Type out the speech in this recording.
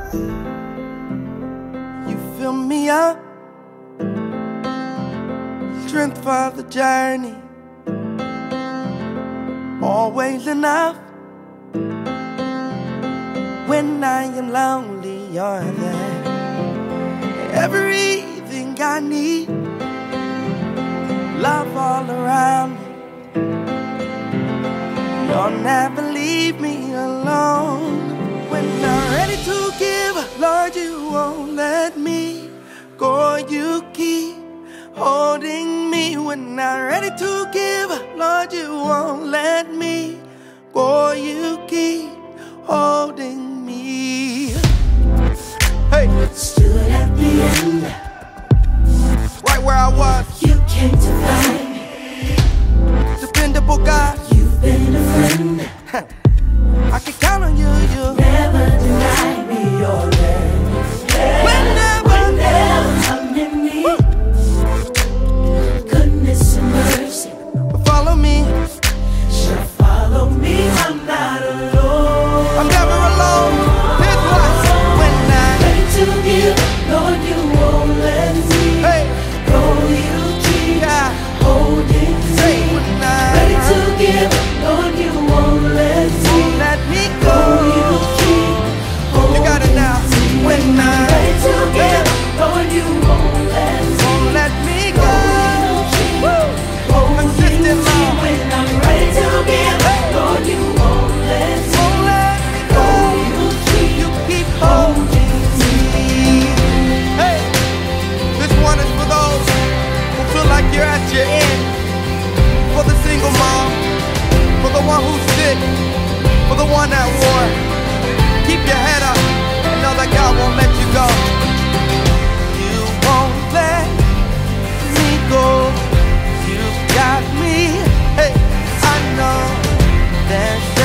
You fill me up, strength for the journey, always enough. When I am lonely, you're there. Everything I need, love all around me. You'll never leave me alone. When I'm ready to give, Lord, you won't let me go. You keep holding me. When I'm ready to give, Lord, you won't let me go. You keep holding me. Hey, stood at the end, right where I was. you came to find me. Dependable God, You've been a friend, I can count on you. You never denied me your love. whenever Come in me, goodness and mercy follow me. shall follow me. I'm not alone. I'm never alone. Here's what. When I, Ready to give, Lord, you won't let me hey, go. You keep yeah, holding say me. when Ready I to give, Lord, you won't let me won't let me go. go. You keep You got it now. When I ready to give, Lord, you won't let me won't let me go. Woo. Consistent love When I'm ready to give, Lord, you won't let me won't let me go. go. You keep holding me. Hey, this one is for those who feel like you're at your end. For the single mom, for the one who's sick, for the one at war. Keep your head up and know that God won't let you go. You won't let me go. You got me. Hey, I know there's